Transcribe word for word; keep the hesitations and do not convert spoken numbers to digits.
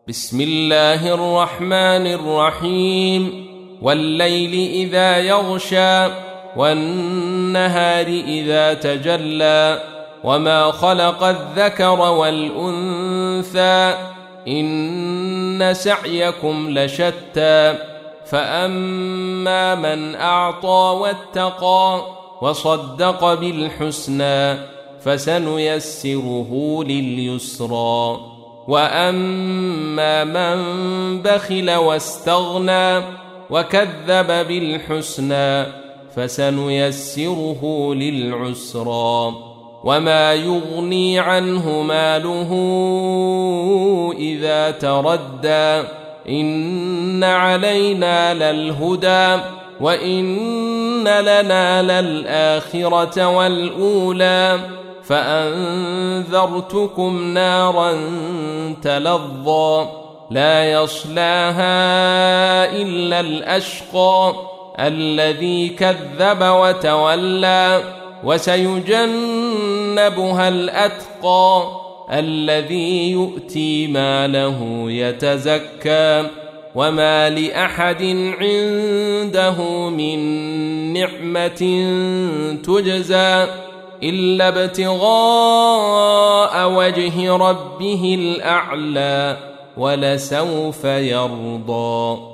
بسم الله الرحمن الرحيم والليل إذا يغشى والنهار إذا تجلى وما خلق الذكر والأنثى إن سعيكم لشتى فأما من أعطى واتقى وصدق بالحسنى فسنيسره لليسرى وأما من بخل واستغنى وكذب بالحسنى فسنيسره للعسرى وما يغني عنه ماله إذا تردى إن علينا للهدى وإن لنا للآخرة والأولى فأنذرتكم نارا تلظى لا يصلاها إلا الأشقى الذي كذب وتولى وسيجنبها الأتقى الذي يؤتي ماله يتزكى وما لأحد عنده من نعمة تجزى إلا ابتغاء وجه ربه الأعلى ولسوف يرضى.